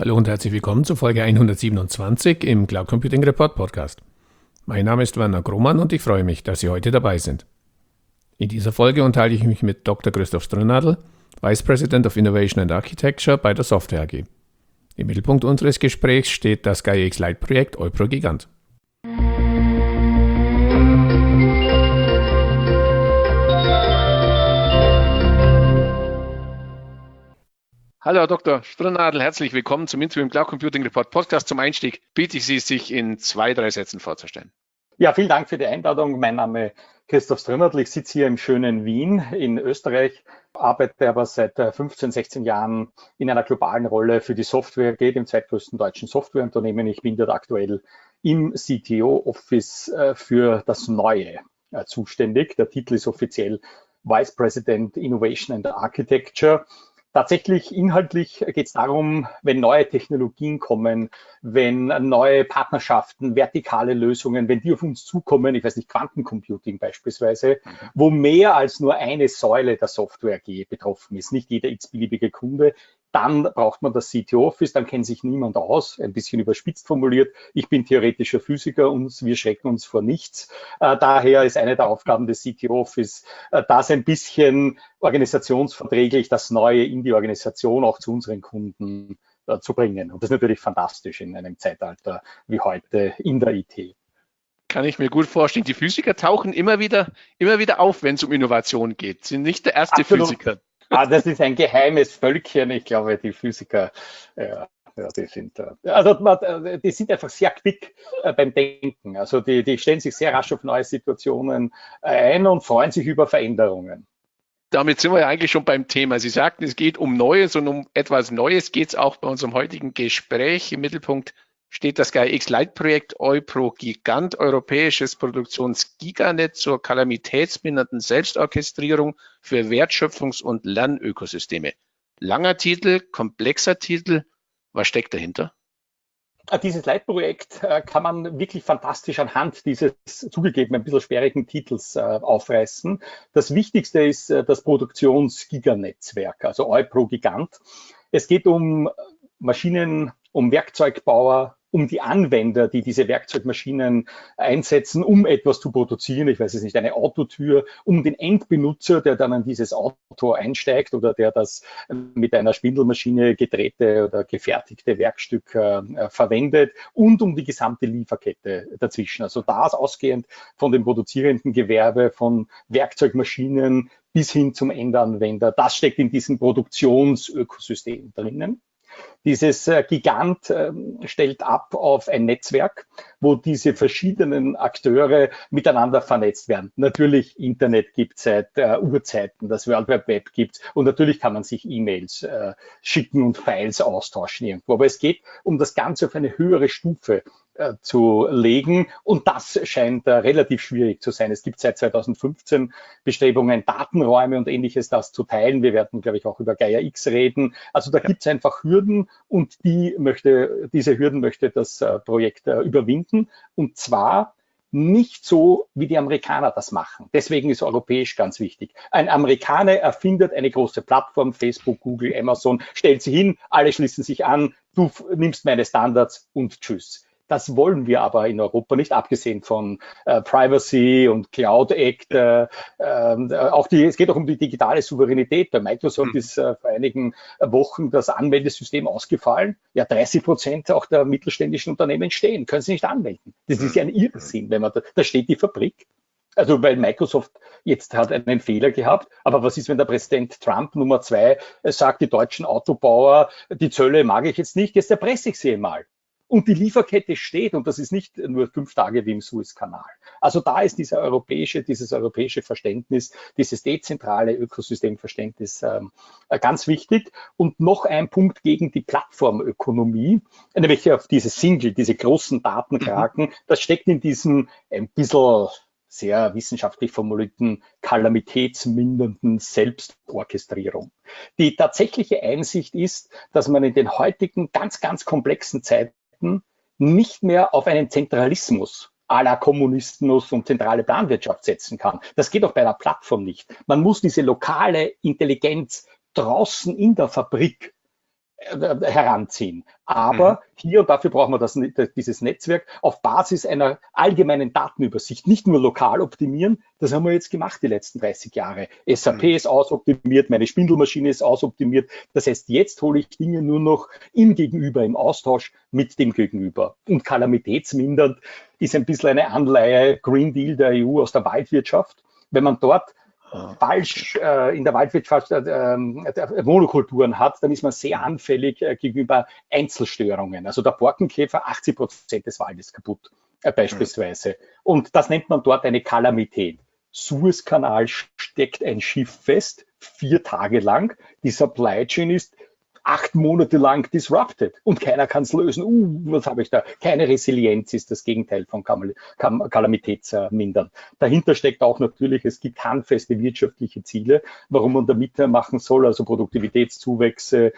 Hallo und herzlich willkommen zu Folge 127 im Cloud Computing Report Podcast. Mein Name ist Werner Grohmann und ich freue mich, dass Sie heute dabei sind. In dieser Folge unterhalte ich mich mit Dr. Christoph Strnadl, Vice President of Innovation and Architecture bei der Software AG. Im Mittelpunkt unseres Gesprächs steht das GAIA-X Lite-Projekt EUPRO Gigant. Hallo Herr Dr. Strnadl, herzlich willkommen zum Interview im Cloud Computing Report Podcast. Zum Einstieg bitte ich Sie, sich in 2-3 Sätzen vorzustellen. Ja, vielen Dank für die Einladung. Mein Name ist Christoph Strnadl. Ich sitze hier im schönen Wien in Österreich, arbeite aber seit 15, 16 Jahren in einer globalen Rolle für die Software AG, dem zweitgrößten deutschen Softwareunternehmen. Ich bin dort aktuell im CTO-Office für das Neue zuständig. Der Titel ist offiziell Vice President Innovation and Architecture. Tatsächlich inhaltlich geht es darum, wenn neue Technologien kommen, wenn neue Partnerschaften, vertikale Lösungen, wenn die auf uns zukommen, ich weiß nicht, Quantencomputing beispielsweise, wo mehr als nur eine Säule der Software AG betroffen ist, nicht jeder x-beliebige Kunde, dann braucht man das CTO-Office, dann kennt sich niemand aus, ein bisschen überspitzt formuliert. Ich bin theoretischer Physiker und wir schrecken uns vor nichts. Daher ist eine der Aufgaben des CTO-Office, das ein bisschen organisationsverträglich, das Neue in die Organisation auch zu unseren Kunden zu bringen. Und das ist natürlich fantastisch in einem Zeitalter wie heute in der IT. Kann ich mir gut vorstellen. Die Physiker tauchen immer wieder auf, wenn es um Innovation geht. Sie sind nicht der erste Absolut. Physiker. Das ist ein geheimes Völkchen. Ich glaube, die Physiker, die sind einfach sehr quick beim Denken. Also die stellen sich sehr rasch auf neue Situationen ein und freuen sich über Veränderungen. Damit sind wir ja eigentlich schon beim Thema. Sie sagten, es geht um Neues und um etwas Neues geht es auch bei unserem heutigen Gespräch. Im Mittelpunkt steht das GAIA-X Lite-Projekt EUPRO Gigant, europäisches Produktionsgiganet zur kalamitätsmindernden Selbstorchestrierung für Wertschöpfungs- und Lernökosysteme. Langer Titel, komplexer Titel. Was steckt dahinter? Dieses Lite-Projekt kann man wirklich fantastisch anhand dieses zugegeben ein bisschen sperrigen Titels aufreißen. Das Wichtigste ist das Produktionsgiganetzwerk, also EUPRO Gigant. Es geht um Maschinen, um Werkzeugbauer, um die Anwender, die diese Werkzeugmaschinen einsetzen, um etwas zu produzieren. Ich weiß es nicht, eine Autotür, um den Endbenutzer, der dann an dieses Auto einsteigt oder der das mit einer Spindelmaschine gedrehte oder gefertigte Werkstück verwendet und um die gesamte Lieferkette dazwischen. Also das ausgehend von dem produzierenden Gewerbe, von Werkzeugmaschinen bis hin zum Endanwender. Das steckt in diesem Produktionsökosystem drinnen. Dieses Gigant stellt ab auf ein Netzwerk, wo diese verschiedenen Akteure miteinander vernetzt werden. Natürlich, Internet gibt es seit Urzeiten, das World Wide Web gibt es und natürlich kann man sich E-Mails schicken und Files austauschen irgendwo. Aber es geht um das Ganze auf eine höhere Stufe zu legen und das scheint relativ schwierig zu sein. Es gibt seit 2015 Bestrebungen, Datenräume und ähnliches das zu teilen. Wir werden, glaube ich, auch über GAIA-X reden. Also da gibt es einfach Hürden und diese Hürden möchte das Projekt überwinden und zwar nicht so, wie die Amerikaner das machen. Deswegen ist europäisch ganz wichtig. Ein Amerikaner erfindet eine große Plattform, Facebook, Google, Amazon, stellt sie hin, alle schließen sich an, du nimmst meine Standards und tschüss. Das wollen wir aber in Europa nicht, abgesehen von Privacy und Cloud Act. Es geht auch um die digitale Souveränität. Bei Microsoft ist vor einigen Wochen das Anmeldesystem ausgefallen. Ja, 30% auch der mittelständischen Unternehmen stehen, können sie nicht anmelden. Das ist ja ein Irrsinn, wenn man da steht die Fabrik. Also weil Microsoft jetzt hat einen Fehler gehabt, aber was ist, wenn der Präsident Trump Nummer 2 sagt, die deutschen Autobauer, die Zölle mag ich jetzt nicht, jetzt erpresse ich sie mal. Und die Lieferkette steht, und das ist nicht nur 5 Tage wie im Suezkanal. Also da ist dieses europäische Verständnis, dieses dezentrale Ökosystemverständnis ganz wichtig. Und noch ein Punkt gegen die Plattformökonomie, nämlich auf diese großen Datenkraken, das steckt in diesem ein bisschen sehr wissenschaftlich formulierten kalamitätsmindernden Selbstorchestrierung. Die tatsächliche Einsicht ist, dass man in den heutigen ganz, ganz komplexen Zeiten nicht mehr auf einen Zentralismus à la Kommunismus und zentrale Planwirtschaft setzen kann. Das geht auch bei einer Plattform nicht. Man muss diese lokale Intelligenz draußen in der Fabrik heranziehen. Aber hier, und dafür brauchen wir dieses Netzwerk, auf Basis einer allgemeinen Datenübersicht, nicht nur lokal optimieren, das haben wir jetzt gemacht die letzten 30 Jahre. SAP ist ausoptimiert, meine Spindelmaschine ist ausoptimiert. Das heißt, jetzt hole ich Dinge nur noch im Gegenüber, im Austausch mit dem Gegenüber. Und kalamitätsmindernd ist ein bisschen eine Anleihe Green Deal der EU aus der Waldwirtschaft. Wenn man dort falsch in der Waldwirtschaft Monokulturen hat, dann ist man sehr anfällig gegenüber Einzelstörungen. Also der Borkenkäfer, 80% des Waldes kaputt beispielsweise. Und das nennt man dort eine Kalamität. Suezkanal steckt ein Schiff fest, 4 Tage lang. Die Supply Chain ist 8 Monate lang disrupted und keiner kann es lösen. Was habe ich da? Keine Resilienz ist das Gegenteil von Kalamitätsmindern. Dahinter steckt auch natürlich, es gibt handfeste wirtschaftliche Ziele, warum man da mitmachen soll, also Produktivitätszuwächse,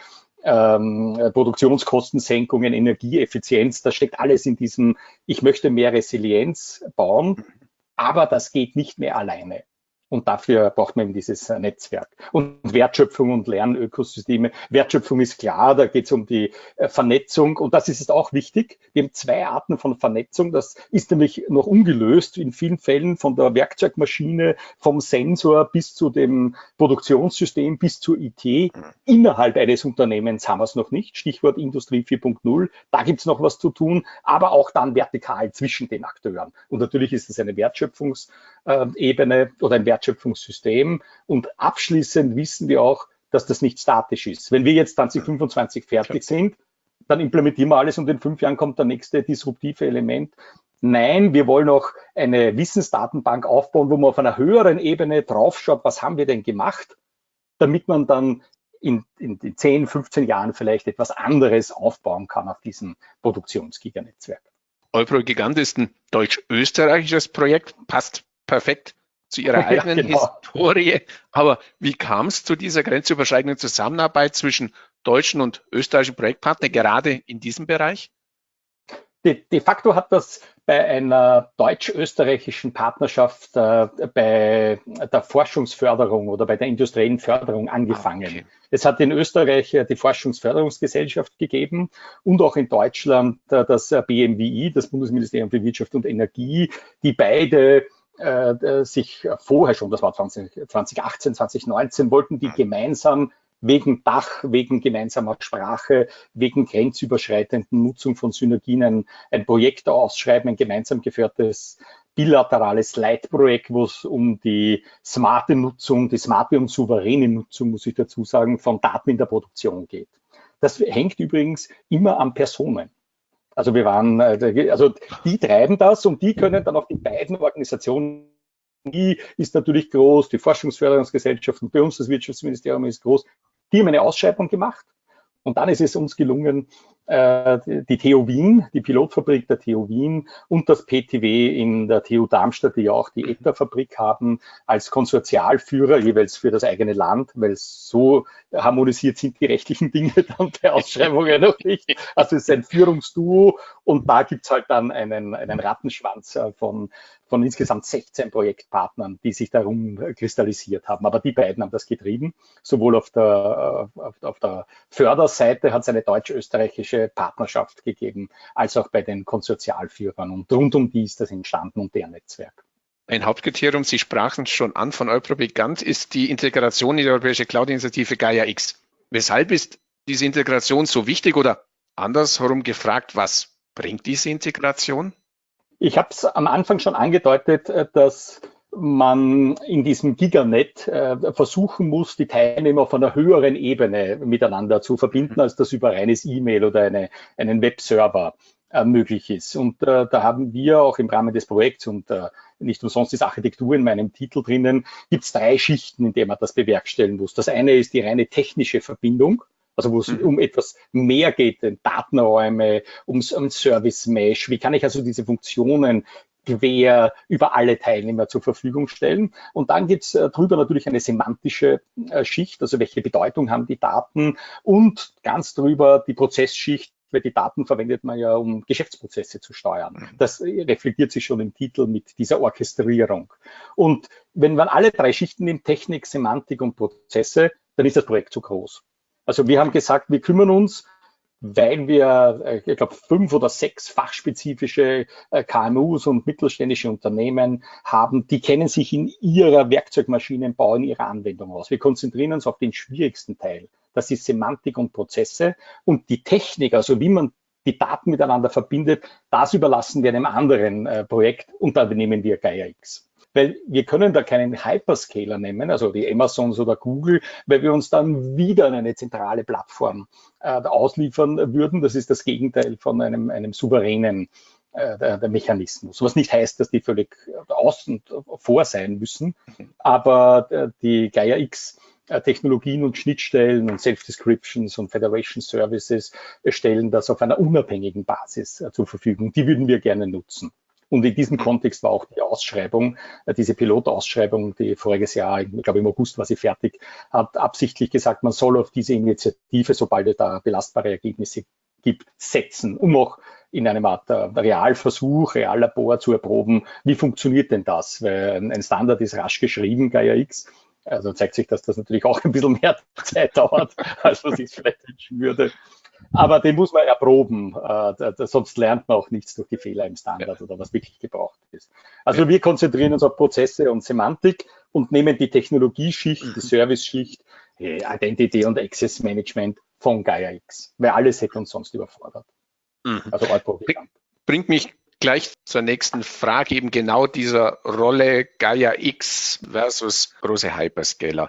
Produktionskostensenkungen, Energieeffizienz, das steckt alles in diesem, ich möchte mehr Resilienz bauen, aber das geht nicht mehr alleine. Und dafür braucht man eben dieses Netzwerk. Und Wertschöpfung und Lernökosysteme. Wertschöpfung ist klar, da geht es um die Vernetzung. Und das ist jetzt auch wichtig. Wir haben 2 Arten von Vernetzung. Das ist nämlich noch ungelöst in vielen Fällen, von der Werkzeugmaschine, vom Sensor bis zu dem Produktionssystem, bis zur IT. Innerhalb eines Unternehmens haben wir es noch nicht. Stichwort Industrie 4.0. Da gibt es noch was zu tun, aber auch dann vertikal zwischen den Akteuren. Und natürlich ist es eine Wertschöpfungsebene oder ein Wertschöpfungssystem. Und abschließend wissen wir auch, dass das nicht statisch ist. Wenn wir jetzt 2025 fertig sind, dann implementieren wir alles und in 5 Jahren kommt der nächste disruptive Element. Nein, wir wollen auch eine Wissensdatenbank aufbauen, wo man auf einer höheren Ebene draufschaut, was haben wir denn gemacht, damit man dann in 10, 15 Jahren vielleicht etwas anderes aufbauen kann auf diesem Produktionsgiganetzwerk. EuProGigant ist ein deutsch-österreichisches Projekt, passt perfekt zu Ihrer eigenen Historie. Aber wie kam es zu dieser grenzüberschreitenden Zusammenarbeit zwischen deutschen und österreichischen Projektpartnern, gerade in diesem Bereich? De facto hat das bei einer deutsch-österreichischen Partnerschaft bei der Forschungsförderung oder bei der industriellen Förderung angefangen. Okay. Es hat in Österreich die Forschungsförderungsgesellschaft gegeben und auch in Deutschland das BMWI, das Bundesministerium für Wirtschaft und Energie, die beide sich vorher schon, das war 2018, 2019, wollten die gemeinsam wegen Dach, wegen gemeinsamer Sprache, wegen grenzüberschreitenden Nutzung von Synergien ein Projekt ausschreiben, ein gemeinsam geführtes bilaterales Leitprojekt, wo es um die smarte Nutzung, die smarte und souveräne Nutzung, muss ich dazu sagen, von Daten in der Produktion geht. Das hängt übrigens immer an Personen. Also die treiben das und die können dann auch die beiden Organisationen, die ist natürlich groß, die Forschungsförderungsgesellschaft und bei uns das Wirtschaftsministerium ist groß, die haben eine Ausschreibung gemacht und dann ist es uns gelungen, die TU Wien, die Pilotfabrik der TU Wien und das PTW in der TU Darmstadt, die ja auch die ETA-Fabrik haben, als Konsortialführer jeweils für das eigene Land, weil so harmonisiert sind die rechtlichen Dinge dann bei Ausschreibungen noch nicht. Also es ist ein Führungsduo und da gibt es halt dann einen Rattenschwanz von insgesamt 16 Projektpartnern, die sich darum kristallisiert haben. Aber die beiden haben das getrieben. Sowohl auf der Förderseite hat es eine deutsch-österreichische Partnerschaft gegeben, als auch bei den Konsortialführern. Und rund um die ist das entstanden und deren Netzwerk. Ein Hauptkriterium, Sie sprachen es schon an, von EuProGigant ist die Integration in die europäische Cloud-Initiative Gaia-X. Weshalb ist diese Integration so wichtig oder andersherum gefragt, was bringt diese Integration? Ich habe es am Anfang schon angedeutet, dass man in diesem Giganet versuchen muss, die Teilnehmer auf einer höheren Ebene miteinander zu verbinden, als das über reines E-Mail oder einen Webserver möglich ist. Und da haben wir auch im Rahmen des Projekts und nicht umsonst ist Architektur in meinem Titel drinnen, gibt es 3 Schichten, in denen man das bewerkstelligen muss. Das eine ist die reine technische Verbindung, also wo es um etwas mehr geht, Datenräume, um Service Mesh. Wie kann ich also diese Funktionen quer über alle Teilnehmer zur Verfügung stellen? Und dann gibt es drüber natürlich eine semantische Schicht, also welche Bedeutung haben die Daten und ganz drüber die Prozessschicht, weil die Daten verwendet man ja, um Geschäftsprozesse zu steuern. Das reflektiert sich schon im Titel mit dieser Orchestrierung. Und wenn man alle 3 Schichten nimmt, Technik, Semantik und Prozesse, dann ist das Projekt zu groß. Also wir haben gesagt, wir kümmern uns, weil wir, ich glaube, 5 oder 6 fachspezifische KMUs und mittelständische Unternehmen haben, die kennen sich in ihrer Werkzeugmaschinenbau, in ihrer Anwendung aus. Wir konzentrieren uns auf den schwierigsten Teil. Das ist Semantik und Prozesse und die Technik, also wie man die Daten miteinander verbindet, das überlassen wir einem anderen Projekt und da nehmen wir Gaia-X. Weil wir können da keinen Hyperscaler nehmen, also die Amazons oder Google, weil wir uns dann wieder eine zentrale Plattform ausliefern würden. Das ist das Gegenteil von einem souveränen der Mechanismus. Was nicht heißt, dass die völlig außen vor sein müssen, aber die Gaia-X Technologien und Schnittstellen und Self-Descriptions und Federation Services stellen das auf einer unabhängigen Basis zur Verfügung. Die würden wir gerne nutzen. Und in diesem Kontext war auch die Ausschreibung, diese Pilotausschreibung, die voriges Jahr, ich glaube im August war sie fertig, hat absichtlich gesagt, man soll auf diese Initiative, sobald es da belastbare Ergebnisse gibt, setzen, um auch in einem Art Realversuch, Reallabor zu erproben, wie funktioniert denn das? Weil ein Standard ist rasch geschrieben, Gaia-X. Also zeigt sich, dass das natürlich auch ein bisschen mehr Zeit dauert, als man sich vielleicht wünschen würde. Aber den muss man erproben, sonst lernt man auch nichts durch die Fehler im Standard oder was wirklich gebraucht ist. Also wir konzentrieren uns auf Prozesse und Semantik und nehmen die Technologieschicht, die Service-Schicht, Identity und Access Management von Gaia-X, weil alles hätte uns sonst überfordert. Also bringt mich gleich zur nächsten Frage, eben genau dieser Rolle Gaia-X versus große Hyperscaler.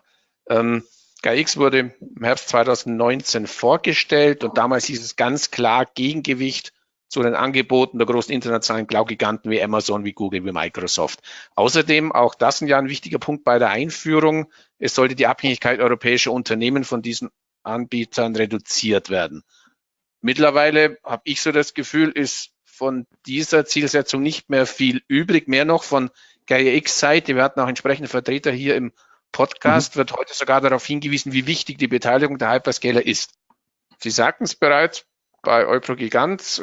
Gaia-X wurde im Herbst 2019 vorgestellt und damals hieß es ganz klar Gegengewicht zu den Angeboten der großen internationalen Cloud-Giganten wie Amazon, wie Google, wie Microsoft. Außerdem, auch das ein wichtiger Punkt bei der Einführung, es sollte die Abhängigkeit europäischer Unternehmen von diesen Anbietern reduziert werden. Mittlerweile habe ich so das Gefühl, ist von dieser Zielsetzung nicht mehr viel übrig, mehr noch von Gaia-X-Seite. Wir hatten auch entsprechende Vertreter hier im Podcast, wird heute sogar darauf hingewiesen, wie wichtig die Beteiligung der Hyperscaler ist. Sie sagten es bereits, bei EuProGigant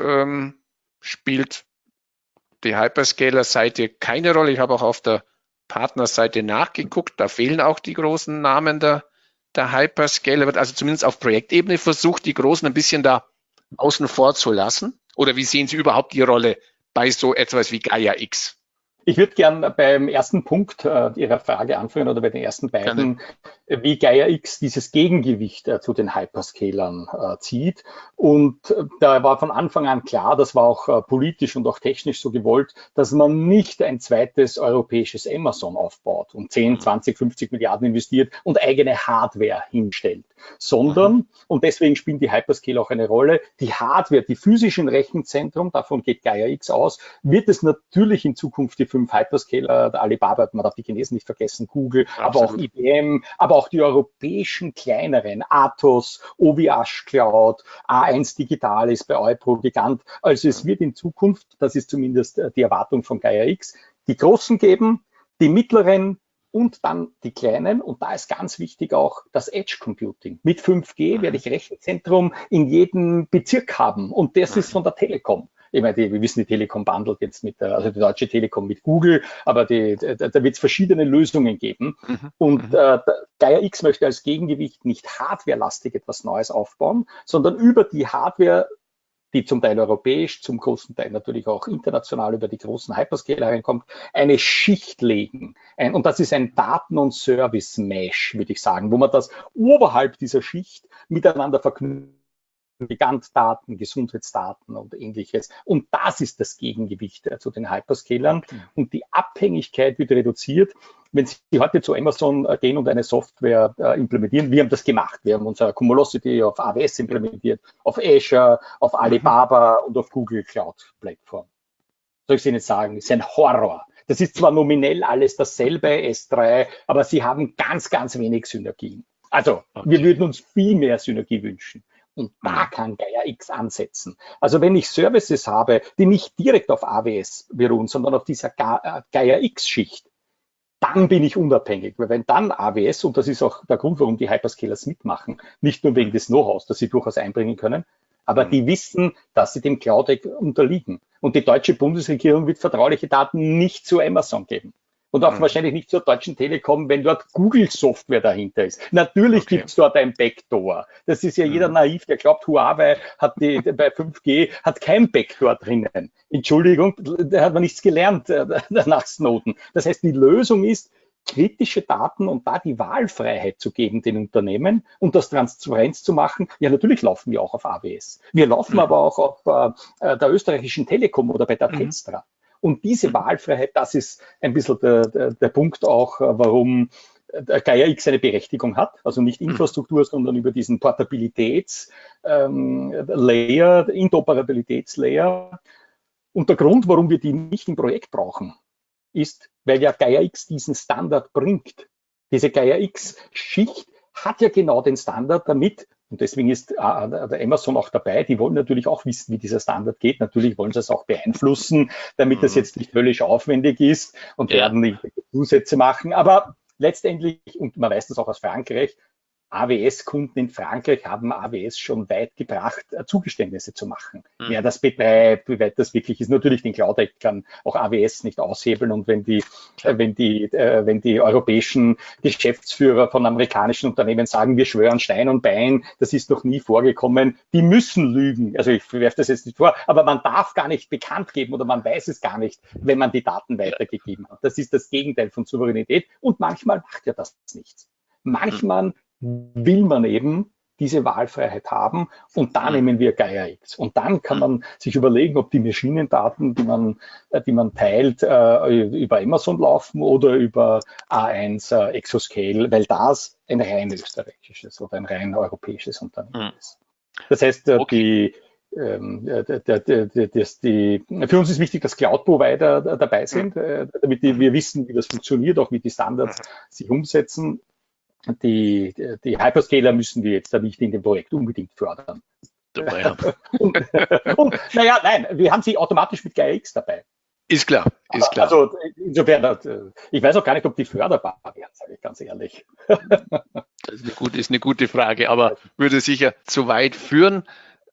spielt die Hyperscaler-Seite keine Rolle. Ich habe auch auf der Partnerseite nachgeguckt, da fehlen auch die großen Namen der Hyperscaler. Wird also zumindest auf Projektebene versucht, die Großen ein bisschen da außen vor zu lassen. Oder wie sehen Sie überhaupt die Rolle bei so etwas wie Gaia-X? Ich würde gern beim ersten Punkt Ihrer Frage anführen oder bei den ersten beiden, wie Gaia-X dieses Gegengewicht zu den Hyperscalern zieht. Und da war von Anfang an klar, das war auch politisch und auch technisch so gewollt, dass man nicht ein zweites europäisches Amazon aufbaut und 10, 20, 50 Milliarden investiert und eigene Hardware hinstellt, sondern, und deswegen spielen die Hyperscaler auch eine Rolle, die Hardware, die physischen Rechenzentrum, davon geht Gaia-X aus, wird es natürlich in Zukunft die 5 Hyperscaler, der Alibaba, man darf die Chinesen nicht vergessen, Google, aber auch IBM, aber auch die europäischen kleineren, Atos, OVH Cloud, A1 Digitalis bei EuProGigant. Also es wird in Zukunft, das ist zumindest die Erwartung von Gaia-X, die Großen geben, die mittleren und dann die kleinen. Und da ist ganz wichtig auch das Edge Computing. Mit 5G werde ich Rechenzentrum in jedem Bezirk haben und das ist von der Telekom. Ich meine, wir wissen, die Telekom bundelt jetzt also die Deutsche Telekom mit Google, aber da wird es verschiedene Lösungen geben. Und Gaia-X möchte als Gegengewicht nicht hardwarelastig etwas Neues aufbauen, sondern über die Hardware, die zum Teil europäisch, zum großen Teil natürlich auch international über die großen Hyperscaler reinkommt, eine Schicht legen. Und das ist ein Daten- und Service-Mesh, würde ich sagen, wo man das oberhalb dieser Schicht miteinander verknüpft. Gigantdaten, Gesundheitsdaten und ähnliches. Und das ist das Gegengewicht zu den Hyperscalern. Und die Abhängigkeit wird reduziert. Wenn Sie heute zu Amazon gehen und eine Software implementieren, wir haben das gemacht. Wir haben unser Cumulocity auf AWS implementiert, auf Azure, auf Alibaba und auf Google Cloud Plattform. Soll ich Ihnen sagen, ist ein Horror. Das ist zwar nominell alles dasselbe, S3, aber Sie haben ganz, ganz wenig Synergien. Also, wir würden uns viel mehr Synergie wünschen. Und da kann Gaia-X ansetzen. Also wenn ich Services habe, die nicht direkt auf AWS beruhen, sondern auf dieser Gaia-X-Schicht, dann bin ich unabhängig. Weil wenn dann AWS, und das ist auch der Grund, warum die Hyperscalers mitmachen, nicht nur wegen des Know-hows, das sie durchaus einbringen können, aber die wissen, dass sie dem Cloud unterliegen. Und die deutsche Bundesregierung wird vertrauliche Daten nicht zu Amazon geben. und auch wahrscheinlich nicht zur Deutschen Telekom, wenn dort Google-Software dahinter ist. Natürlich gibt es dort ein Backdoor. Das ist ja jeder naiv, der glaubt, Huawei hat bei 5G hat kein Backdoor drinnen. Entschuldigung, da hat man nichts gelernt nach Snowden. Das heißt, die Lösung ist, kritische Daten und da die Wahlfreiheit zu geben den Unternehmen und das Transparenz zu machen. Ja, natürlich laufen wir auch auf AWS. Wir laufen aber auch auf der österreichischen Telekom oder bei der Telstra. Und diese Wahlfreiheit, das ist ein bisschen der Punkt auch, warum Gaia X eine Berechtigung hat. Also nicht Infrastruktur, sondern über diesen Portabilitäts-Layer, Interoperabilitäts-Layer. Und der Grund, warum wir die nicht im Projekt brauchen, ist, weil ja Gaia X diesen Standard bringt. Diese Gaia X-Schicht hat ja genau den Standard damit, und deswegen ist der Amazon auch dabei, die wollen natürlich auch wissen, wie dieser Standard geht. Natürlich wollen sie es auch beeinflussen, damit das jetzt nicht völlig aufwendig ist und werden nicht Zusätze machen. Aber letztendlich, und man weiß das auch aus Frankreich, AWS-Kunden in Frankreich haben AWS schon weit gebracht, Zugeständnisse zu machen. Wer das betreibt, wie weit das wirklich ist. Natürlich den Cloud Act kann auch AWS nicht aushebeln. Und wenn die europäischen Geschäftsführer von amerikanischen Unternehmen sagen, wir schwören Stein und Bein, das ist noch nie vorgekommen, die müssen lügen. Also ich werfe das jetzt nicht vor, aber man darf gar nicht bekannt geben oder man weiß es gar nicht, wenn man die Daten weitergegeben hat. Das ist das Gegenteil von Souveränität und manchmal macht ja das nichts. Manchmal will man eben diese Wahlfreiheit haben und da nehmen wir Gaia X. Und dann kann man sich überlegen, ob die Maschinendaten, die man teilt, über Amazon laufen oder über A1 Exoscale, weil das ein rein österreichisches oder ein rein europäisches Unternehmen ist. Das heißt, für uns ist wichtig, dass Cloud-Provider dabei sind, damit wir wissen, wie das funktioniert, auch wie die Standards sich umsetzen. Die Hyperscaler müssen wir jetzt da nicht in dem Projekt unbedingt fördern. und naja, nein, wir haben sie automatisch mit Gaia X dabei. Ist klar, ist klar. Also insofern, ich weiß auch gar nicht, ob die förderbar wären, sage ich ganz ehrlich. Das ist eine gute Frage, aber würde sicher zu weit führen.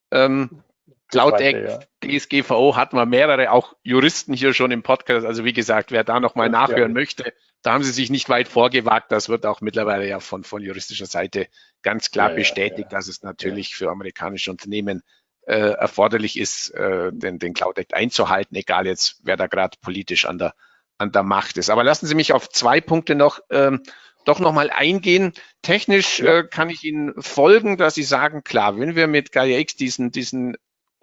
Cloud Act, DSGVO hatten wir mehrere, auch Juristen hier schon im Podcast. Also wie gesagt, wer da nochmal nachhören möchte, da haben sie sich nicht weit vorgewagt. Das wird auch mittlerweile ja von juristischer Seite ganz klar bestätigt, dass es natürlich für amerikanische Unternehmen erforderlich ist, den Cloud Act einzuhalten, egal jetzt, wer da gerade politisch an der Macht ist. Aber lassen Sie mich auf zwei Punkte doch nochmal eingehen. Technisch kann ich Ihnen folgen, dass Sie sagen, klar, wenn wir mit Gaia X diesen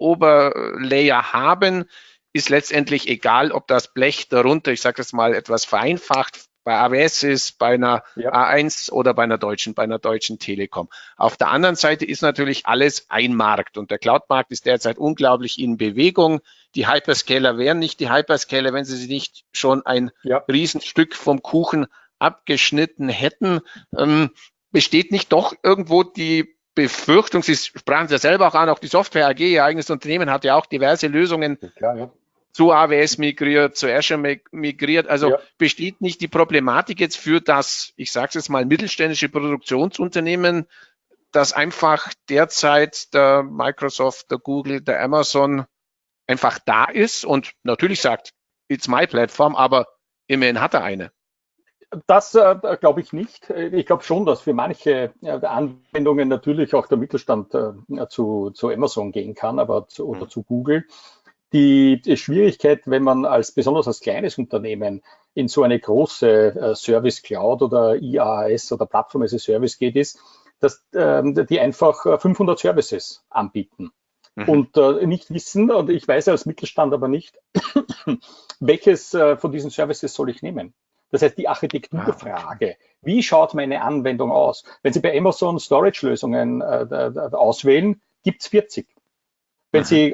Oberlayer haben, ist letztendlich egal, ob das Blech darunter, ich sage das mal etwas vereinfacht, bei AWS ist, bei einer A1 oder bei einer deutschen Telekom. Auf der anderen Seite ist natürlich alles ein Markt und der Cloud-Markt ist derzeit unglaublich in Bewegung. Die Hyperscaler wären nicht die Hyperscaler, wenn sie sich nicht schon ein Riesenstück vom Kuchen abgeschnitten hätten. Besteht nicht doch irgendwo die Befürchtung, Sie sprachen es ja selber auch an, auch die Software AG, Ihr eigenes Unternehmen hat ja auch diverse Lösungen zu AWS migriert, zu Azure migriert. Also besteht nicht die Problematik jetzt für das, ich sage es jetzt mal, mittelständische Produktionsunternehmen, dass einfach derzeit der Microsoft, der Google, der Amazon einfach da ist und natürlich sagt, it's my platform, aber immerhin hat er eine. Das glaube ich nicht. Ich glaube schon, dass für manche Anwendungen natürlich auch der Mittelstand zu Amazon gehen kann, aber oder zu Google. Die Schwierigkeit, wenn man besonders als kleines Unternehmen in so eine große Service Cloud oder IaaS oder Plattform as a Service geht, ist, dass die einfach 500 Services anbieten und nicht wissen, und ich weiß als Mittelstand aber nicht, welches von diesen Services soll ich nehmen. Das heißt, die Architekturfrage, wie schaut meine Anwendung aus? Wenn Sie bei Amazon Storage-Lösungen auswählen, gibt es 40. Wenn Sie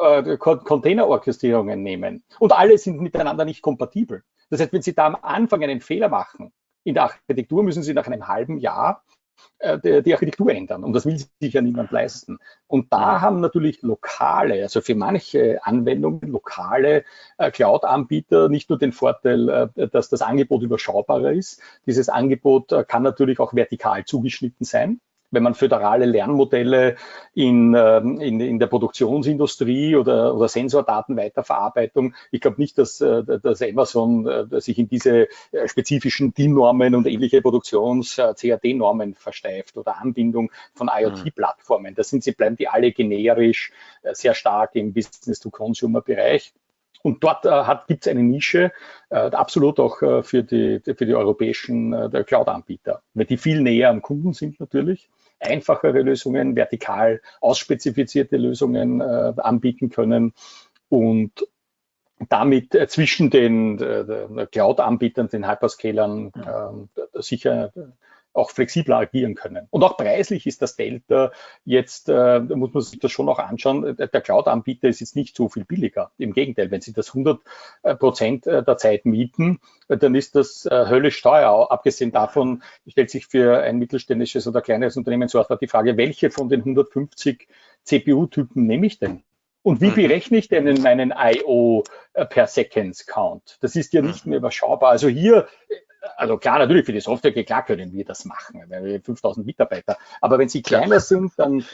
Container-Orchestrierungen nehmen und alle sind miteinander nicht kompatibel. Das heißt, wenn Sie da am Anfang einen Fehler machen in der Architektur, müssen Sie nach einem halben Jahr die Architektur ändern. Und das will sich ja niemand leisten. Und da haben natürlich lokale, also für manche Anwendungen, lokale Cloud-Anbieter nicht nur den Vorteil, dass das Angebot überschaubarer ist. Dieses Angebot kann natürlich auch vertikal zugeschnitten sein. wenn man föderale Lernmodelle in der Produktionsindustrie oder Sensordaten-Weiterverarbeitung, ich glaube nicht, dass Amazon sich in diese spezifischen DIN-Normen und ähnliche Produktions-CAD-Normen versteift oder Anbindung von IoT-Plattformen. Bleiben die alle generisch sehr stark im Business-to-Consumer-Bereich. Und dort gibt es eine Nische, absolut auch für die europäischen Cloud-Anbieter, weil die viel näher am Kunden sind natürlich, einfachere Lösungen, vertikal ausspezifizierte Lösungen anbieten können und damit zwischen den Cloud-Anbietern, den Hyperscalern sicher auch flexibler agieren können. Und auch preislich ist das Delta jetzt, muss man sich das schon auch anschauen, der Cloud-Anbieter ist jetzt nicht so viel billiger. Im Gegenteil, wenn Sie das 100% der Zeit mieten, dann ist das höllisch teuer. Abgesehen davon stellt sich für ein mittelständisches oder kleineres Unternehmen sofort die Frage, welche von den 150 CPU-Typen nehme ich denn? Und wie berechne ich denn meinen I/O per Seconds Count? Das ist ja nicht mehr überschaubar. Also hier, also klar, natürlich für die Software, klar können wir das machen, weil wir 5000 Mitarbeiter. Aber wenn sie kleiner sind, dann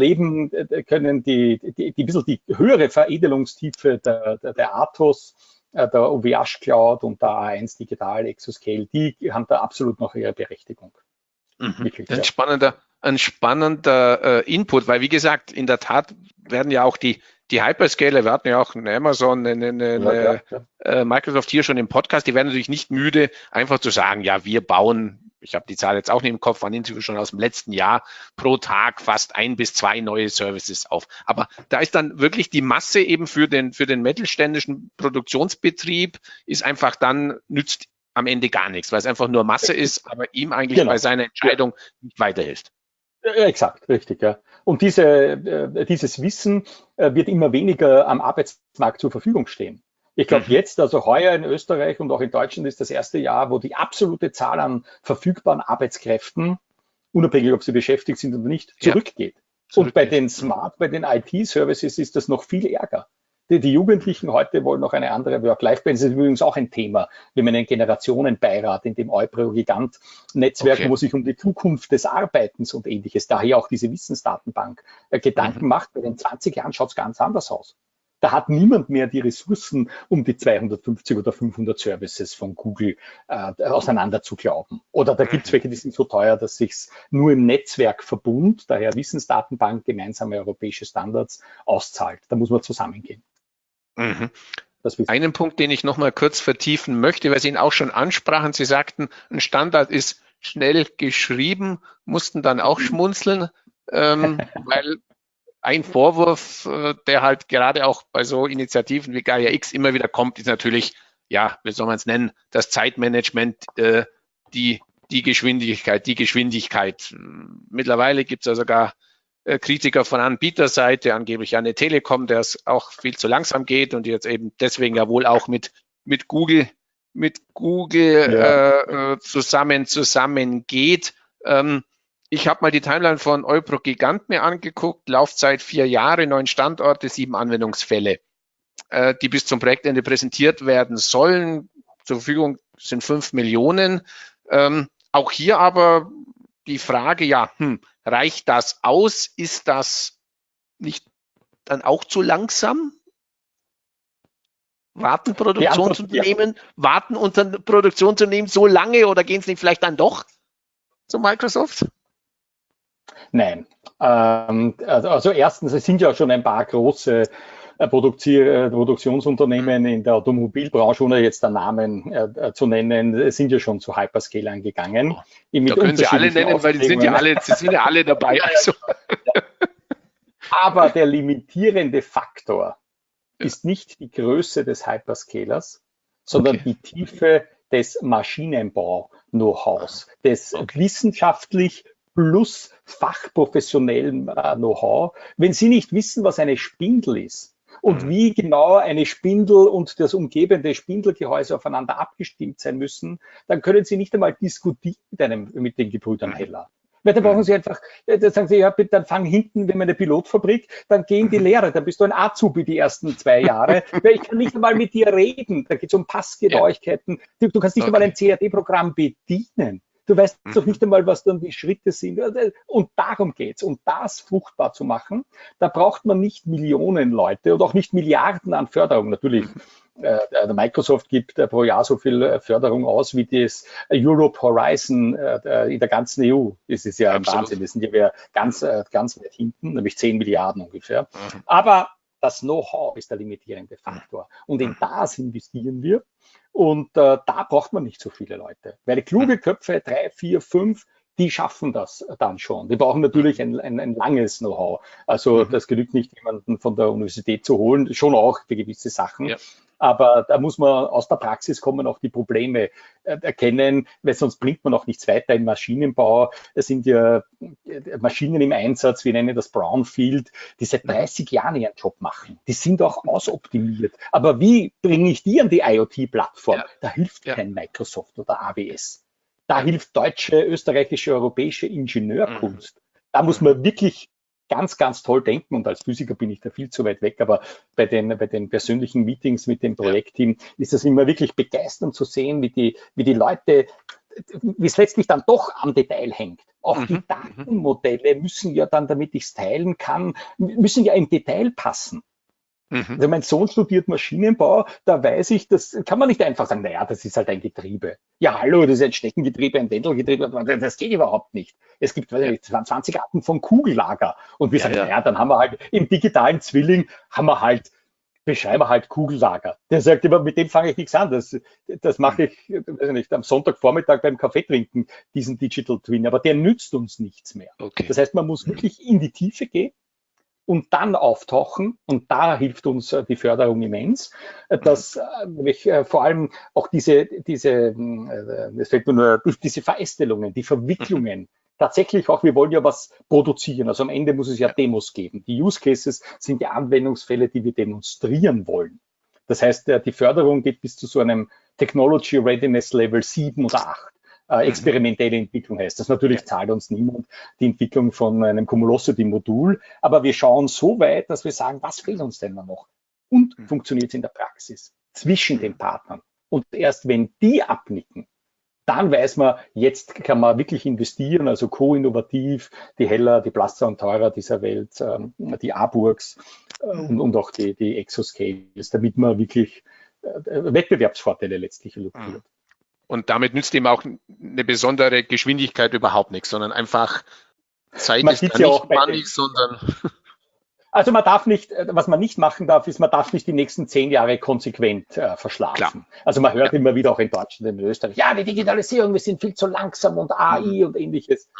können die bisschen die höhere Veredelungstiefe der Atos, der OVH Cloud und der A1 Digital Exoscale, die haben da absolut noch ihre Berechtigung. Wirklich, ein spannender Input, weil wie gesagt, in der Tat werden ja auch die Hyperscaler, wir hatten ja auch eine Amazon, Microsoft hier schon im Podcast, die werden natürlich nicht müde, einfach zu sagen, ja, wir bauen, ich habe die Zahl jetzt auch nicht im Kopf, waren Interview schon aus dem letzten Jahr, pro Tag fast 1 bis 2 neue Services auf. Aber da ist dann wirklich die Masse eben für den mittelständischen Produktionsbetrieb ist einfach dann, nützt am Ende gar nichts, weil es einfach nur Masse ist, aber ihm eigentlich bei seiner Entscheidung nicht weiterhilft. Exakt, richtig, ja. Und dieses Wissen wird immer weniger am Arbeitsmarkt zur Verfügung stehen. Ich glaube jetzt, also heuer in Österreich und auch in Deutschland ist das erste Jahr, wo die absolute Zahl an verfügbaren Arbeitskräften, unabhängig ob sie beschäftigt sind oder nicht, zurückgeht. Und bei den IT-Services ist das noch viel ärger. Die Jugendlichen heute wollen noch eine andere Work-Life-Balance. Das ist übrigens auch ein Thema. Wir haben einen Generationenbeirat in dem Eupro-Gigant-Netzwerk, wo sich um die Zukunft des Arbeitens und Ähnliches, daher auch diese Wissensdatenbank, Gedanken macht. Bei den 20 Jahren schaut es ganz anders aus. Da hat niemand mehr die Ressourcen, um die 250 oder 500 Services von Google auseinander zu glauben. Oder da gibt es welche, die sind so teuer, dass sich's nur im Netzwerkverbund, daher Wissensdatenbank, gemeinsame europäische Standards, auszahlt. Da muss man zusammengehen. Einen Punkt, den ich noch mal kurz vertiefen möchte, weil Sie ihn auch schon ansprachen. Sie sagten, ein Standard ist schnell geschrieben, mussten dann auch schmunzeln, weil ein Vorwurf, der halt gerade auch bei so Initiativen wie Gaia X immer wieder kommt, ist natürlich, ja, wie soll man es nennen, das Zeitmanagement, die Geschwindigkeit. Mittlerweile gibt es ja sogar Kritiker von Anbieterseite, angeblich eine Telekom, der es auch viel zu langsam geht und jetzt eben deswegen ja wohl auch mit Google zusammen geht. Ich habe mal die Timeline von Eupro Gigant mir angeguckt, Laufzeit 4 Jahre, 9 Standorte, 7 Anwendungsfälle, die bis zum Projektende präsentiert werden sollen. Zur Verfügung sind 5 Millionen. Auch hier aber die Frage, ja, reicht das aus? Ist das nicht dann auch zu langsam? Warten Produktionsunternehmen so lange oder gehen es nicht vielleicht dann doch zu Microsoft? Nein. Also erstens, es sind ja schon ein paar große Produktionsunternehmen in der Automobilbranche, ohne jetzt den Namen zu nennen, sind ja schon zu Hyperscalern gegangen. Da können Sie alle nennen, weil die sind ja alle dabei. Also. Aber der limitierende Faktor ist nicht die Größe des Hyperscalers, sondern die Tiefe des Maschinenbau-Know-hows, des wissenschaftlich plus fachprofessionellen Know-how. Wenn Sie nicht wissen, was eine Spindel ist und wie genau eine Spindel und das umgebende Spindelgehäuse aufeinander abgestimmt sein müssen, dann können Sie nicht einmal diskutieren mit den Gebrüdern Heller. Weil da brauchen Sie einfach, da sagen Sie, ja, bitte, dann fang hinten, wenn wir eine Pilotfabrik, dann gehen die Lehre, dann bist du ein Azubi die ersten 2 Jahre, weil ich kann nicht einmal mit dir reden, da geht es um Passgenauigkeiten, du kannst nicht einmal ein CAD-Programm bedienen. Du weißt doch nicht einmal, was dann die Schritte sind. Und darum geht's. Um das fruchtbar zu machen, da braucht man nicht Millionen Leute und auch nicht Milliarden an Förderung. Natürlich, der Microsoft gibt pro Jahr so viel Förderung aus, wie das Europe Horizon in der ganzen EU. Das ist ja ein Wahnsinn. Das sind ja wir ganz weit hinten, nämlich 10 Milliarden ungefähr. Aber das Know-how ist der limitierende Faktor. Und in das investieren wir. Und da braucht man nicht so viele Leute. Weil kluge Köpfe, 3, 4, 5, die schaffen das dann schon. Die brauchen natürlich ein langes Know-how. Also das genügt nicht, jemanden von der Universität zu holen, schon auch für gewisse Sachen. Ja. Aber da muss man aus der Praxis kommen, auch die Probleme erkennen, weil sonst bringt man auch nichts weiter im Maschinenbau. Es sind ja Maschinen im Einsatz, wir nennen das Brownfield, die seit 30 Jahren ihren Job machen. Die sind auch ausoptimiert. Aber wie bringe ich die an die IoT-Plattform? Ja. Da hilft kein Microsoft oder AWS. Da hilft deutsche, österreichische, europäische Ingenieurkunst. Da muss man wirklich ganz toll denken, und als Physiker bin ich da viel zu weit weg, aber bei den persönlichen Meetings mit dem Projektteam ist es immer wirklich begeisternd zu sehen, wie die Leute, wie es letztlich dann doch am Detail hängt. Auch die Datenmodelle müssen ja dann, damit ich es teilen kann, müssen ja im Detail passen. Also mein Sohn studiert Maschinenbau, da weiß ich, das kann man nicht einfach sagen, naja, das ist halt ein Getriebe. Ja, hallo, das ist ein Steckengetriebe, ein Wendelgetriebe, das geht überhaupt nicht. Es gibt 20 Arten von Kugellager. Und wir sagen, naja, dann haben wir halt im digitalen Zwilling, beschreiben wir halt Kugellager. Der sagt immer, mit dem fange ich nichts an. Das mache ich, weiß nicht, am Sonntagvormittag beim Kaffee trinken, diesen Digital Twin, aber der nützt uns nichts mehr. Okay. Das heißt, man muss wirklich in die Tiefe gehen und dann auftauchen, und da hilft uns die Förderung immens, dass vor allem auch diese Verästelungen, die Verwicklungen, tatsächlich auch, wir wollen ja was produzieren, also am Ende muss es ja Demos geben. Die Use Cases sind die Anwendungsfälle, die wir demonstrieren wollen. Das heißt, die Förderung geht bis zu so einem Technology Readiness Level 7 oder 8. Experimentelle Entwicklung heißt das. Natürlich zahlt uns niemand die Entwicklung von einem Cumulocity-Modul, aber wir schauen so weit, dass wir sagen, was fehlt uns denn noch? Und funktioniert es in der Praxis zwischen den Partnern? Und erst wenn die abnicken, dann weiß man, jetzt kann man wirklich investieren, also co-innovativ, die Heller, die Plaza und Teurer dieser Welt, die Aburgs und auch die Exoscales, damit man wirklich Wettbewerbsvorteile letztlich lukriert. Und damit nützt ihm auch eine besondere Geschwindigkeit überhaupt nichts, sondern einfach Zeit man ist da ja nicht bannig, sondern... Also man darf nicht, was man nicht machen darf, ist, man darf nicht die nächsten 10 Jahre konsequent verschlafen. Klar. Also man hört immer wieder auch in Deutschland und in Österreich, ja, die Digitalisierung, wir sind viel zu langsam und AI und ähnliches.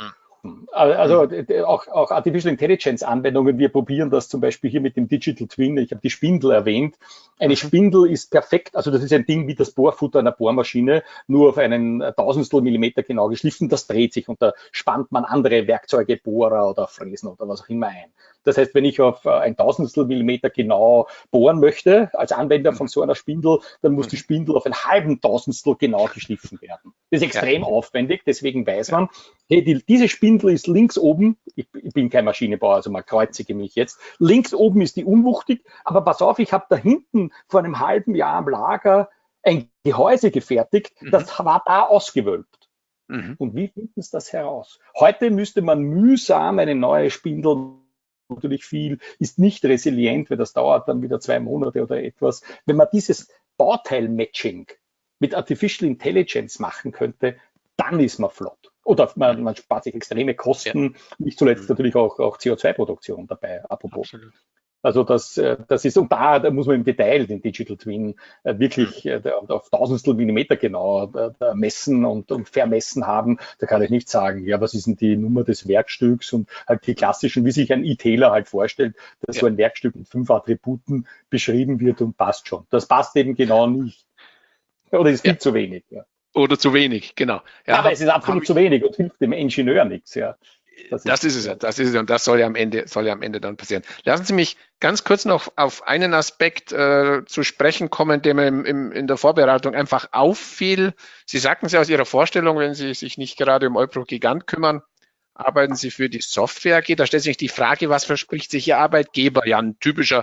Also auch Artificial Intelligence Anwendungen, wir probieren das zum Beispiel hier mit dem Digital Twin, ich habe die Spindel erwähnt. Eine Spindel ist perfekt, also das ist ein Ding wie das Bohrfutter einer Bohrmaschine, nur auf einen Tausendstel Millimeter genau geschliffen, das dreht sich und da spannt man andere Werkzeuge, Bohrer oder Fräsen oder was auch immer ein. Das heißt, wenn ich auf ein Tausendstel Millimeter genau bohren möchte, als Anwender von so einer Spindel, dann muss die Spindel auf einen halben Tausendstel genau geschliffen werden. Das ist extrem aufwendig, deswegen weiß man, hey, diese Spindel ist links oben, ich bin kein Maschinenbauer, also man kreuzige mich jetzt, links oben ist die unwuchtig, aber pass auf, ich habe da hinten vor einem halben Jahr am Lager ein Gehäuse gefertigt, das war da ausgewölbt. Und wie finden Sie das heraus? Heute müsste man mühsam eine neue Spindel, natürlich viel, ist nicht resilient, weil das dauert dann wieder 2 Monate oder etwas. Wenn man dieses Bauteil-Matching mit Artificial Intelligence machen könnte, dann ist man flott. Oder man spart sich extreme Kosten, nicht zuletzt natürlich auch CO2-Produktion dabei, apropos. Absolut. Also das ist, und da muss man im Detail den Digital Twin wirklich auf Tausendstel Millimeter genau messen und vermessen haben. Da kann ich nicht sagen, ja, was ist denn die Nummer des Werkstücks und halt die klassischen, wie sich ein ITler halt vorstellt, dass so ein Werkstück mit 5 Attributen beschrieben wird und passt schon. Das passt eben genau nicht. Oder ist viel zu wenig. Ja. Oder zu wenig, genau. Ja, aber es ist absolut zu wenig und hilft dem Ingenieur nichts, ja. Das ist es und das soll ja am Ende dann passieren. Lassen Sie mich ganz kurz noch auf einen Aspekt zu sprechen kommen, der mir in der Vorbereitung einfach auffiel. Sie sagten es ja aus Ihrer Vorstellung, wenn Sie sich nicht gerade um Eupro Gigant kümmern, arbeiten Sie für die Software AG. Da stellt sich die Frage, was verspricht sich Ihr Arbeitgeber, ja ein typischer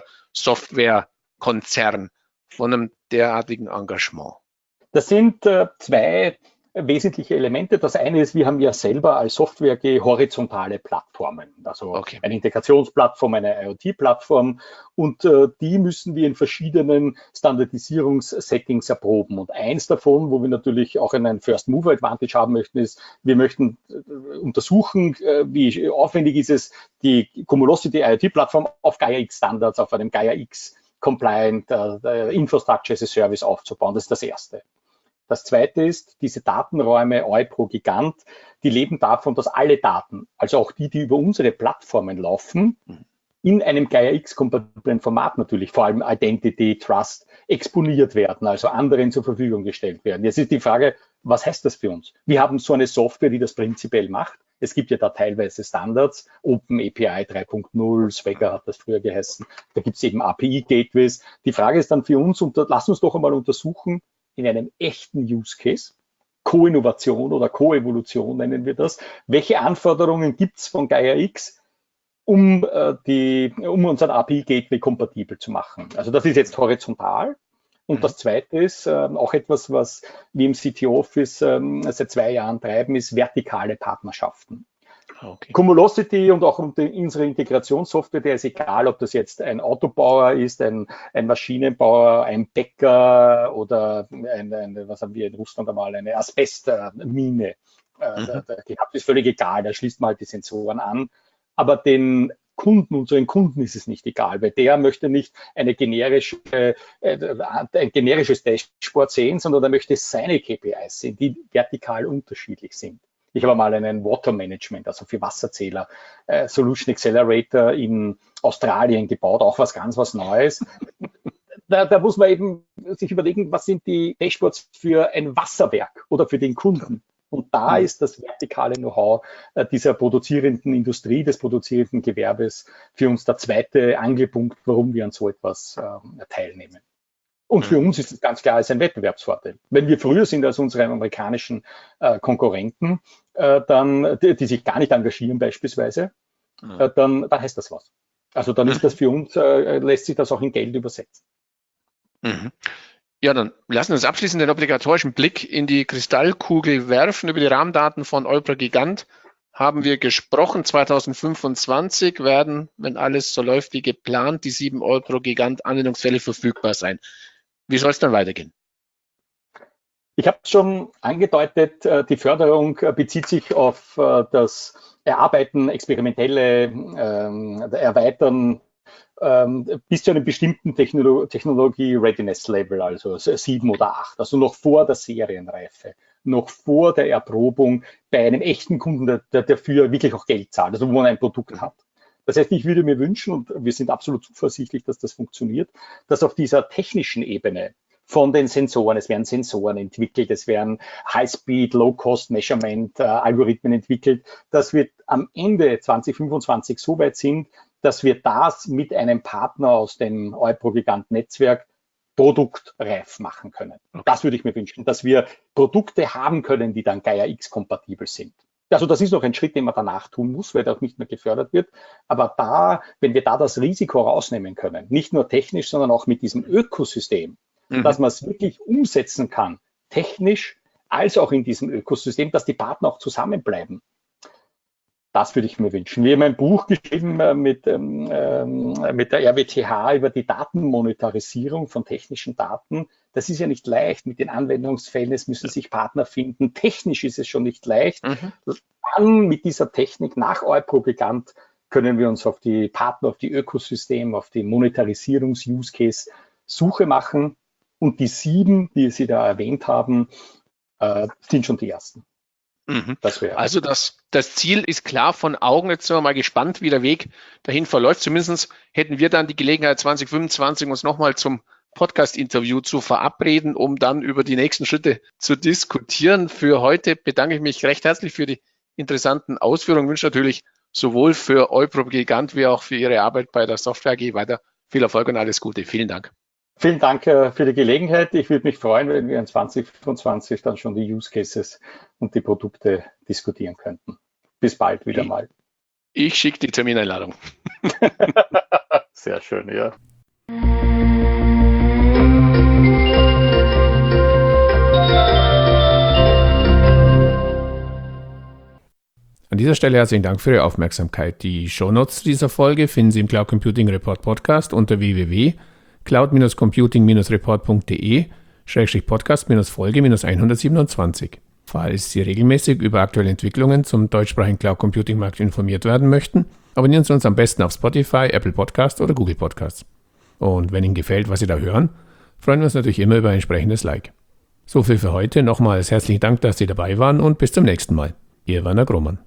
Softwarekonzern, von einem derartigen Engagement? Das sind zwei wesentliche Elemente. Das eine ist, wir haben ja selber als Software AG horizontale Plattformen, also eine Integrationsplattform, eine IoT-Plattform, und die müssen wir in verschiedenen Standardisierungssettings erproben. Und eins davon, wo wir natürlich auch einen First-Mover-Advantage haben möchten, ist, wir möchten untersuchen, wie aufwendig ist es, die Cumulocity IoT-Plattform auf Gaia-X-Standards, auf einem Gaia-X-Compliant Infrastructure as a Service aufzubauen. Das ist das Erste. Das Zweite ist, diese Datenräume EUPRO Gigant, die leben davon, dass alle Daten, also auch die über unsere Plattformen laufen, in einem Gaia-X-kompatiblen Format natürlich, vor allem Identity, Trust, exponiert werden, also anderen zur Verfügung gestellt werden. Jetzt ist die Frage, was heißt das für uns? Wir haben so eine Software, die das prinzipiell macht. Es gibt ja da teilweise Standards, Open API 3.0, Swagger hat das früher geheißen, da gibt es eben API-Gateways. Die Frage ist dann für uns, und lass uns doch einmal untersuchen, in einem echten Use Case, Co-Innovation oder Co-Evolution nennen wir das, welche Anforderungen gibt es von Gaia-X, um unseren API-Gateway kompatibel zu machen. Also das ist jetzt horizontal. Und das Zweite ist auch etwas, was wir im CTO-Office seit 2 Jahren treiben, ist vertikale Partnerschaften. Okay. Cumulocity und auch unsere Integrationssoftware, der ist egal, ob das jetzt ein Autobauer ist, ein Maschinenbauer, ein Bäcker oder was haben wir in Russland einmal, eine Asbestmine. Das ist völlig egal, da schließt man halt die Sensoren an. Aber den Kunden, unseren Kunden ist es nicht egal, weil der möchte nicht ein generisches Dashboard sehen, sondern er möchte seine KPIs sehen, die vertikal unterschiedlich sind. Ich habe mal einen Water Management, also für Wasserzähler, Solution Accelerator in Australien gebaut, auch was Neues. Da muss man eben sich überlegen, was sind die Dashboards für ein Wasserwerk oder für den Kunden. Und da ist das vertikale Know-how dieser produzierenden Industrie, des produzierenden Gewerbes für uns der zweite Angelpunkt, warum wir an so etwas teilnehmen. Und für uns ist es ganz klar, ist ein Wettbewerbsvorteil. Wenn wir früher sind als unsere amerikanischen Konkurrenten, die sich gar nicht engagieren beispielsweise, dann heißt das was. Also dann ist das für uns, lässt sich das auch in Geld übersetzen. Ja, dann lassen wir uns abschließend den obligatorischen Blick in die Kristallkugel werfen. Über die Rahmendaten von EUPRO Gigant haben wir gesprochen. 2025 werden, wenn alles so läuft wie geplant, die 7 EUPRO Gigant Anwendungsfälle verfügbar sein. Wie soll es dann weitergehen? Ich habe es schon angedeutet, die Förderung bezieht sich auf das Erarbeiten, experimentelle Erweitern bis zu einem bestimmten Technologie-Readiness-Level, also 7 oder 8, also noch vor der Serienreife, noch vor der Erprobung bei einem echten Kunden, der dafür wirklich auch Geld zahlt, also wo man ein Produkt hat. Das heißt, ich würde mir wünschen, und wir sind absolut zuversichtlich, dass das funktioniert, dass auf dieser technischen Ebene von den Sensoren, es werden Sensoren entwickelt, es werden High-Speed, Low-Cost-Measurement-Algorithmen entwickelt, dass wir am Ende 2025 so weit sind, dass wir das mit einem Partner aus dem EUPRO Gigant Netzwerk produktreif machen können. Okay. Das würde ich mir wünschen, dass wir Produkte haben können, die dann Gaia-X kompatibel sind. Also das ist noch ein Schritt, den man danach tun muss, weil der auch nicht mehr gefördert wird. Aber da, wenn wir da das Risiko rausnehmen können, nicht nur technisch, sondern auch mit diesem Ökosystem, dass man es wirklich umsetzen kann, technisch als auch in diesem Ökosystem, dass die Partner auch zusammenbleiben. Das würde ich mir wünschen. Wir haben ein Buch geschrieben mit der RWTH über die Datenmonetarisierung von technischen Daten. Das ist ja nicht leicht mit den Anwendungsfällen. Es müssen sich Partner finden. Technisch ist es schon nicht leicht. Dann mit dieser Technik nach EUPRO Gigant können wir uns auf die Partner, auf die Ökosystem, auf die Monetarisierungs-Use-Case-Suche machen. Und die 7, die Sie da erwähnt haben, sind schon die ersten. Also das Ziel ist klar von Augen. Jetzt sind wir mal gespannt, wie der Weg dahin verläuft. Zumindest hätten wir dann die Gelegenheit, 2025 uns nochmal zum Podcast-Interview zu verabreden, um dann über die nächsten Schritte zu diskutieren. Für heute bedanke ich mich recht herzlich für die interessanten Ausführungen. Ich wünsche natürlich sowohl für EUPRO Gigant wie auch für Ihre Arbeit bei der Software AG weiter viel Erfolg und alles Gute. Vielen Dank. Vielen Dank für die Gelegenheit. Ich würde mich freuen, wenn wir in 2025 dann schon die Use Cases und die Produkte diskutieren könnten. Bis bald wieder mal. Ich schicke die Termineinladung. Sehr schön, ja. An dieser Stelle herzlichen Dank für Ihre Aufmerksamkeit. Die Shownotes dieser Folge finden Sie im Cloud Computing Report Podcast unter www.cloud-computing-report.de/podcast-Folge-127. Falls Sie regelmäßig über aktuelle Entwicklungen zum deutschsprachigen Cloud Computing Markt informiert werden möchten, abonnieren Sie uns am besten auf Spotify, Apple Podcasts oder Google Podcasts. Und wenn Ihnen gefällt, was Sie da hören, freuen wir uns natürlich immer über ein entsprechendes Like. So viel für heute. Nochmals herzlichen Dank, dass Sie dabei waren und bis zum nächsten Mal. Ihr Werner Grohmann.